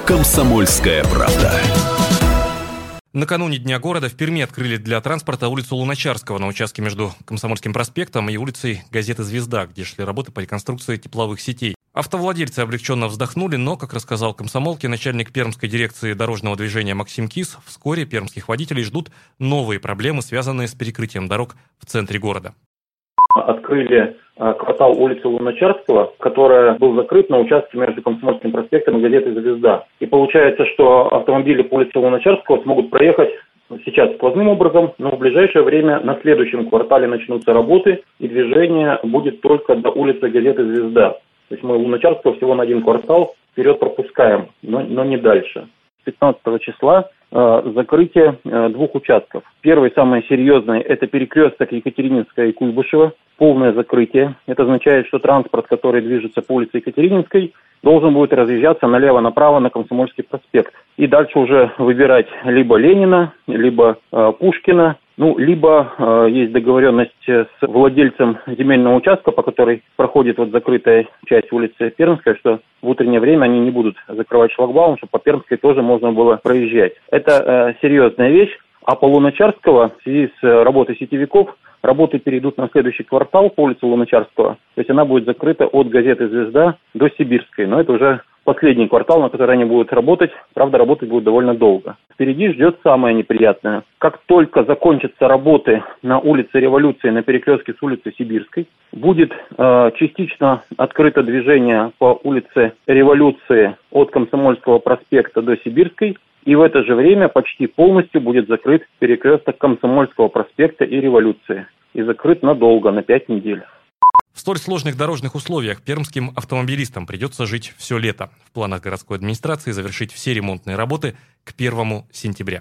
«Комсомольская правда». Накануне Дня города в Перми открыли для транспорта улицу Луначарского на участке между Комсомольским проспектом и улицей газеты «Звезда», где шли работы по реконструкции тепловых сетей. Автовладельцы облегченно вздохнули, но, как рассказал комсомолке начальник Пермской дирекции дорожного движения Максим Кис, вскоре пермских водителей ждут новые проблемы, связанные с перекрытием дорог в центре города. Открыли квартал улицы Луначарского, который был закрыт на участке между Комсомольским проспектом и газетой «Звезда». И получается, что автомобили по улице Луначарского смогут проехать сейчас сквозным образом, но в ближайшее время на следующем квартале начнутся работы, и движение будет только до улицы газеты «Звезда». То есть мы Луначарского всего на один квартал вперед пропускаем, но не дальше. 15 числа закрытие двух участков. Первый, самый серьезный, это перекресток Екатерининская и Куйбышева. Полное закрытие. Это означает, что транспорт, который движется по улице Екатерининской, должен будет разъезжаться налево-направо на Комсомольский проспект. И дальше уже выбирать либо Ленина, либо Пушкина, либо есть договоренность с владельцем земельного участка, по которой проходит закрытая часть улицы Пермская, что в утреннее время они не будут закрывать шлагбаум, чтобы по Пермской тоже можно было проезжать. Это серьезная вещь. А по Луначарского в связи с работой сетевиков работы перейдут на следующий квартал по улице Луначарского. То есть она будет закрыта от газеты «Звезда» до Сибирской. Но это уже последний квартал, на который они будут работать. Правда, работать будут довольно долго. Впереди ждет самое неприятное. Как только закончатся работы на улице Революции, на перекрестке с улицей Сибирской, будет частично открыто движение по улице Революции от Комсомольского проспекта до Сибирской. И в это же время почти полностью будет закрыт перекресток Комсомольского проспекта и Революции. И закрыт надолго, на 5 недель. В столь сложных дорожных условиях пермским автомобилистам придется жить все лето. В планах городской администрации завершить все ремонтные работы к 1 сентября.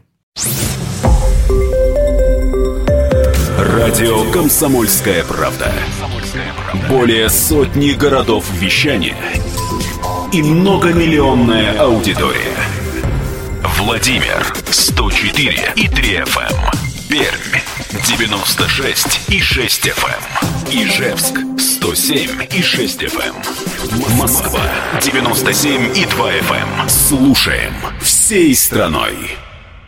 Радио «Комсомольская правда». Более сотни городов вещания и многомиллионная аудитория. Владимир 104 и 3 FM. Пермь 96 и 6 FM. Ижевск 107 и 6 FM. Москва 97 и 2 FM. Слушаем всей страной.